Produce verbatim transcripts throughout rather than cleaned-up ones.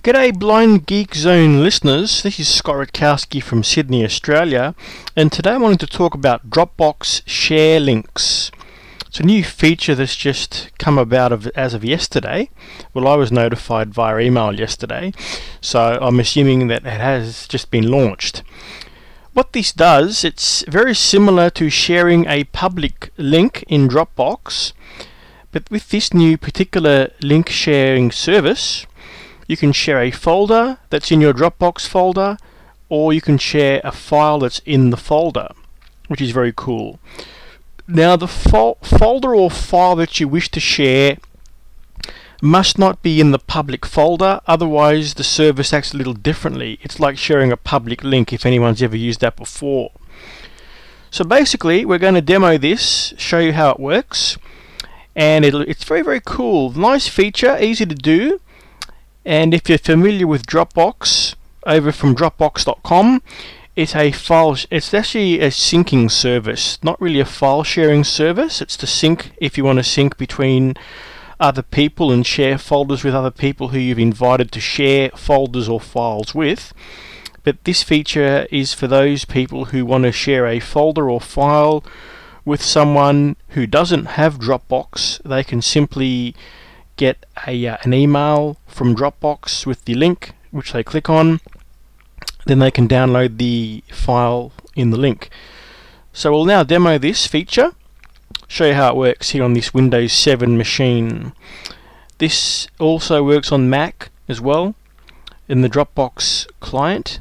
G'day Blind Geek Zone listeners, this is Scott Rutkowski from Sydney, Australia, and today I wanted to talk about Dropbox Share Links. It's a new feature that's just come about of, as of yesterday. Well, I was notified via email yesterday, so I'm assuming that it has just been launched. What this does, it's very similar to sharing a public link in Dropbox, but with this new particular link sharing service, you can share a folder that's in your Dropbox folder, or you can share a file that's in the folder, which is very cool. Now, the fo- folder or file that you wish to share must not be in the public folder, otherwise the service acts a little differently. It's like sharing a public link, if anyone's ever used that before. So basically, we're going to demo this, show you how it works, and it'll, it's very, very cool. Nice feature, easy to do. And if you're familiar with Dropbox, over from Dropbox dot com, it's a file. It's actually a syncing service, not really a file sharing service. It's to sync if you want to sync between other people and share folders with other people who you've invited to share folders or files with. But this feature is for those people who want to share a folder or file with someone who doesn't have Dropbox. They can simply get a uh, an email from Dropbox with the link, which they click on. Then they can download the file in the link. So we'll now demo this feature, show you how it works here on this Windows seven machine. This also works on Mac as well, in the Dropbox client,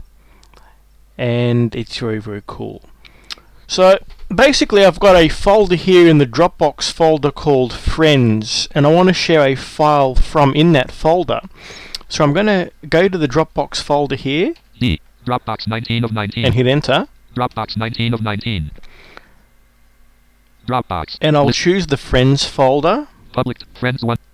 and it's very, very cool. So basically, I've got a folder here in the Dropbox folder called Friends, and I want to share a file from in that folder. So I'm going to go to the Dropbox folder here, D. Dropbox nineteen of nineteen, and hit enter. Dropbox nineteen of nineteen. Dropbox. And I'll List, choose the Friends folder. Public Friends one.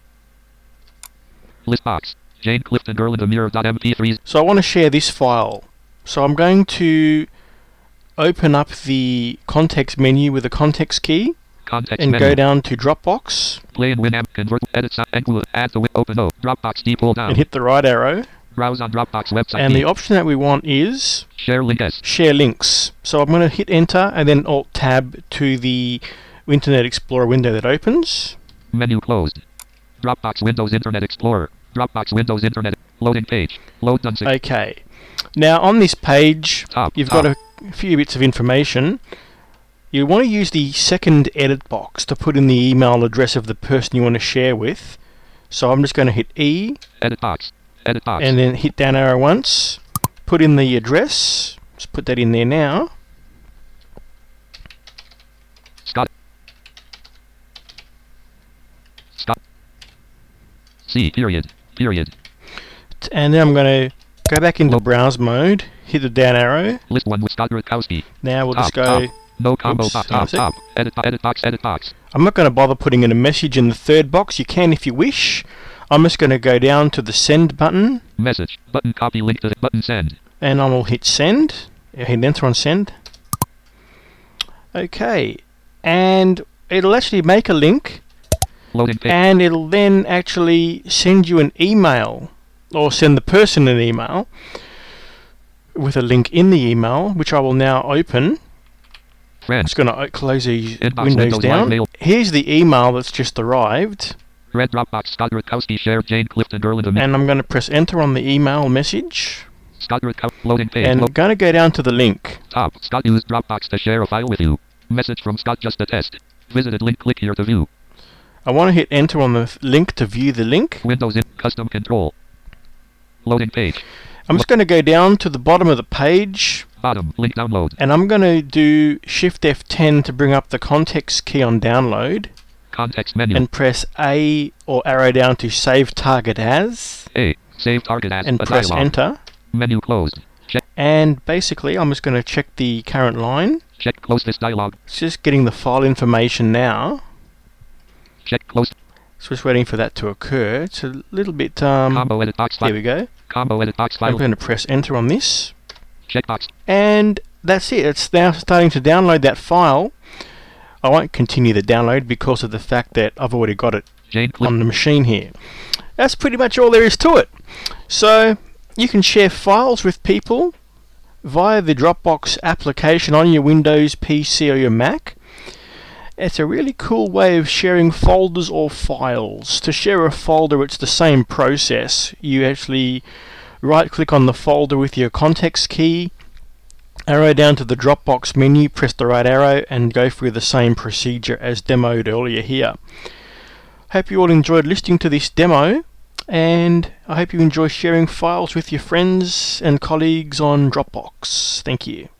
List box. Jane Clifton Gerland Amir dot M P three. So I want to share this file. So I'm going to open up the context menu with the context key, Context and menu. go down to Dropbox Play and Winamp. Convert. Edit. Sound. Include. Add to. Open. O. Dropbox. D. Pull down. and hit the right arrow. Browse on Dropbox website. And D. the option that we want is Share link S. Share Links. So I'm going to hit enter and then Alt Tab to the Internet Explorer window that opens. Menu closed. Dropbox Windows Internet Explorer. Dropbox Windows Internet. Loading page. Load done. six. Okay. Now on this page, Top, you've top. got a few bits of information. You want to use the second edit box to put in the email address of the person you want to share with. So I'm just going to hit E Edit box. Edit box. and then hit down arrow once. Put in the address. Let's put that in there now. Scott. Scott. C. Period. Period. And then I'm going to go back into Look. browse mode. Hit the down arrow. List one with Scott Rutkowski. Now we'll Top, just go. top. No combo Oops, box. hang on a Top. sec. Top. Edit. Edit box. Edit box. I'm not going to bother putting in a message in the third box. You can if you wish. I'm just going to go down to the send button, Message. Button copy link to the button send. and I will hit send. Hit enter on send. Okay, and it'll actually make a link, Loading page. and it'll then actually send you an email, or send the person an email with a link in the email, which I will now open. I'm Friends. just going to close these Inbox windows Windows Live down. Mail. Here's the email that's just arrived. Red Dropbox. Scott Rutkowski. Share Jane Clifton Gerland Amir. And I'm going to press enter on the email message, Scott Rutkowski. Loading page. and Lo- I'm going to go down to the link. Top. Scott used Dropbox to share a file with you. Message from Scott. Just a test. Visited link. Click here to view. I want to hit enter on the th- link to view the link. Windows in custom control. Loading page. I'm just going to go down to the bottom of the page, Bottom. Link download. and I'm going to do Shift F ten to bring up the context key on download, Context menu. and press A or arrow down to save target as, A. Save target as and a press dialog. enter. Menu closed. Check. And basically, I'm just going to check the current line. Check. Close this dialog. It's just getting the file information now. Check. Close. So just waiting for that to occur. It's a little bit. Um, Combo edit box there file. we go. Combo edit box I'm file. going to press enter on this. Checkbox. And that's it. It's now starting to download that file. I won't continue the download because of the fact that I've already got it Jane Clifton. on the machine here. That's pretty much all there is to it. So you can share files with people via the Dropbox application on your Windows P C or your Mac. It's a really cool way of sharing folders or files. To share a folder, it's the same process. You actually right click on the folder with your context key, arrow down to the Dropbox menu, press the right arrow and go through the same procedure as demoed earlier here. Hope you all enjoyed listening to this demo, and I hope you enjoy sharing files with your friends and colleagues on Dropbox. Thank you.